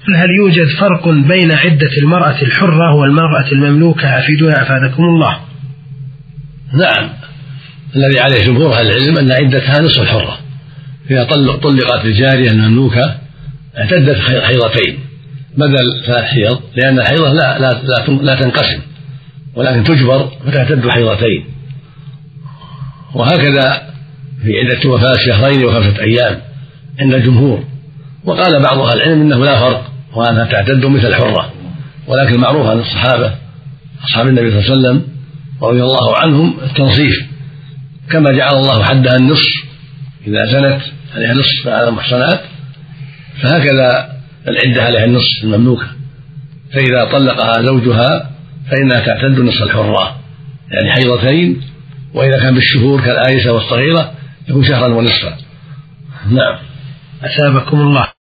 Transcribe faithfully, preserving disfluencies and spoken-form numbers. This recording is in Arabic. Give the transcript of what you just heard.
هل يوجد فرق بين عدة المرأة الحرة والمرأة المملوكة؟ أفيدونا أفادكم الله. نعم، الذي عليه جمهور أهل العلم أن عدتها نصف الحرة. إذا طلقت الجارية المملوكة اعتدت حيضتين بدل ثلاث حيض، لأن الحيضة لا, لا, لا, لا تنقسم ولكن تجبر فتعتد حيضتين. وهكذا في عدة وفاة شهرين وخمسة أيام عند الجمهور. وقال بعض أهل العلم إنه لا فرق وأنها تعتد مثل الحرة، ولكن معروف عن الصحابة أصحاب النبي صلى الله عليه وسلم رضي الله عنهم التنصيف، كما جعل الله حدها النصف إذا زنت عليها نصف على المحصنات، فهكذا العدة عليها النصف المملوكة. فإذا طلقها زوجها فإنها تعتد نصف الحرة يعني حيضتين، وإذا كان بالشهور كالآيسة والصغيرة يكون شهرا ونصفا. نعم. أثابكم الله.